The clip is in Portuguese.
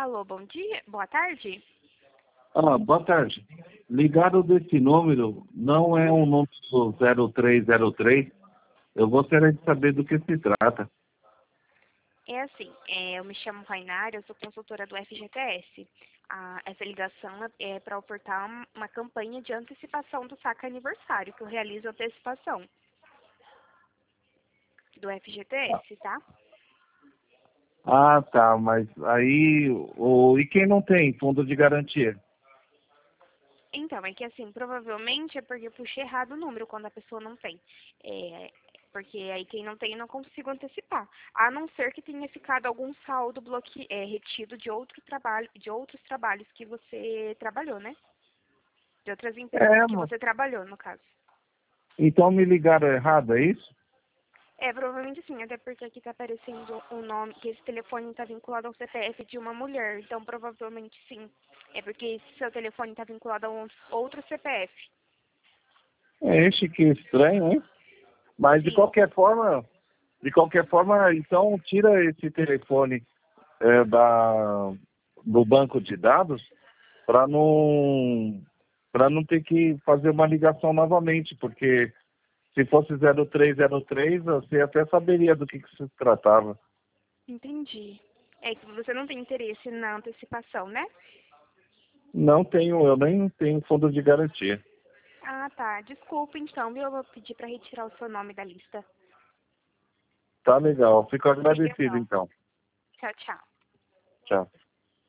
Alô, bom dia, boa tarde. Boa tarde. Ligado desse número, não é um número 0303. Eu gostaria de saber do que se trata. É assim, eu me chamo Rainara, eu sou consultora do FGTS. Essa ligação é para ofertar uma campanha de antecipação do saque aniversário, que eu realizo antecipação do FGTS, tá? Tá, mas aí... E quem não tem fundo de garantia? Então, é que assim, provavelmente é porque eu puxei errado o número quando a pessoa não tem. Porque aí quem não tem eu não consigo antecipar. A não ser que tenha ficado algum saldo retido de outros trabalhos que você trabalhou, né? De outras empresas que Mas... você trabalhou, no caso. Então me ligaram errado, é isso? Provavelmente sim, até porque aqui está aparecendo o nome, que esse telefone está vinculado ao CPF de uma mulher, então provavelmente sim. É porque esse seu telefone está vinculado a um outro CPF. Que estranho, hein? Mas Sim. de qualquer forma, então tira esse telefone do banco de dados para não ter que fazer uma ligação novamente, porque se fosse 0303, você até saberia do que se tratava. Entendi. É que você não tem interesse na antecipação, né? Não tenho, eu nem tenho fundo de garantia. Ah, tá. Desculpa, então, viu? Eu vou pedir para retirar o seu nome da lista. Tá legal, fico agradecido Obrigadão. então. Tchau, tchau. Tchau.